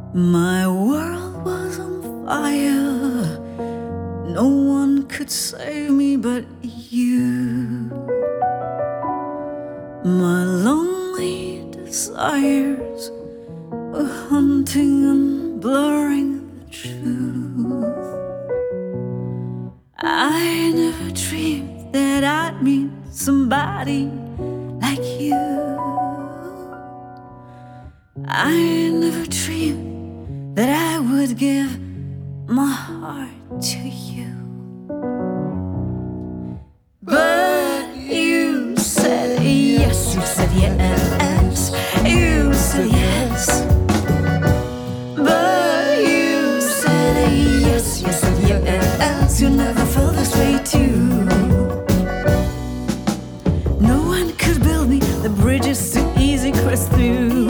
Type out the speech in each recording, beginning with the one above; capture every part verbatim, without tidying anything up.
My world was on fire. No one could save me but you. My lonely desires were hunting and blurring the truth. I never dreamed that I'd meet somebody like you. I never dreamed that I would give my heart to you. But you said yes, you said yes, you said yes. But you said yes, you said yes, you never felt this way too. No one could build me the bridges too easy cross through.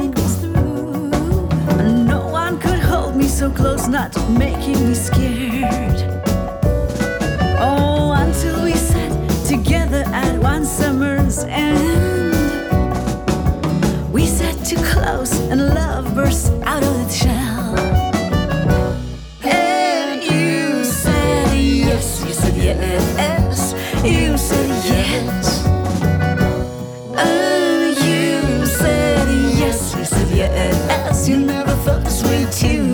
So close, not making me scared. Oh, until we sat together at one summer's end. We sat too close and love burst out of its shell. And you said yes, you said yes, you said yes. And you said yes, you said yes, you never felt this way too.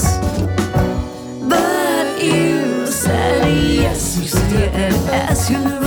Yes, you said yes, you